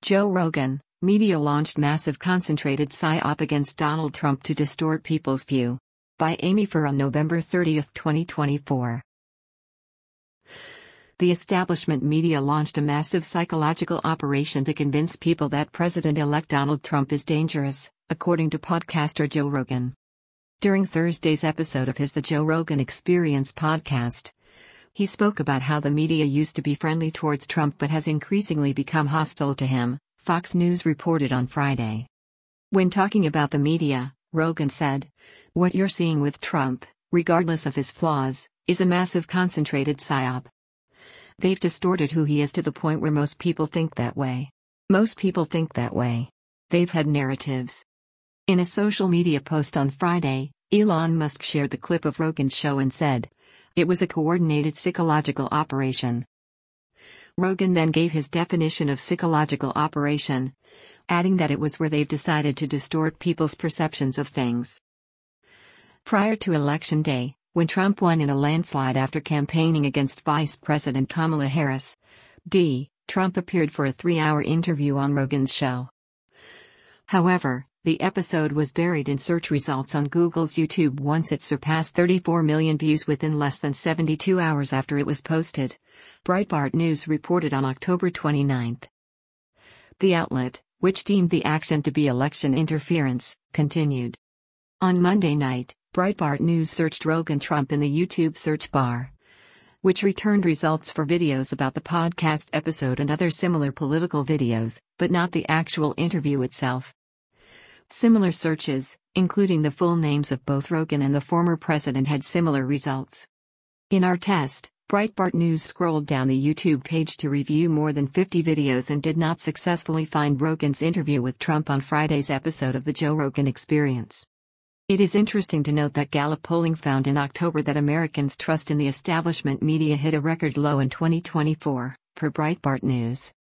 Joe Rogan, media launched massive concentrated psyop against Donald Trump to distort people's view. By Amy Furr on November 30, 2024. The establishment media launched a massive psychological operation to convince people that President-elect Donald Trump is dangerous, according to podcaster Joe Rogan. During Thursday's episode of his The Joe Rogan Experience podcast, he spoke about how the media used to be friendly towards Trump but has increasingly become hostile to him, Fox News reported on Friday. When talking about the media, Rogan said, "What you're seeing with Trump, regardless of his flaws, is a massive concentrated psyop. They've distorted who he is to the point where most people think that way. Most people think that way. They've had narratives." In a social media post on Friday, Elon Musk shared the clip of Rogan's show and said, "It was a coordinated psychological operation." Rogan then gave his definition of psychological operation, adding that it was where they've decided to distort people's perceptions of things. Prior to Election Day, when Trump won in a landslide after campaigning against Vice President Kamala Harris, Trump appeared for a 3-hour interview on Rogan's show. However, the episode was buried in search results on Google's YouTube once it surpassed 34 million views within less than 72 hours after it was posted, Breitbart News reported on October 29. The outlet, which deemed the action to be election interference, continued. On Monday night, Breitbart News searched Rogan Trump in the YouTube search bar, which returned results for videos about the podcast episode and other similar political videos, but not the actual interview itself. Similar searches, including the full names of both Rogan and the former president, had similar results. In our test, Breitbart News scrolled down the YouTube page to review more than 50 videos and did not successfully find Rogan's interview with Trump on Friday's episode of The Joe Rogan Experience. It is interesting to note that Gallup polling found in October that Americans' trust in the establishment media hit a record low in 2024, per Breitbart News.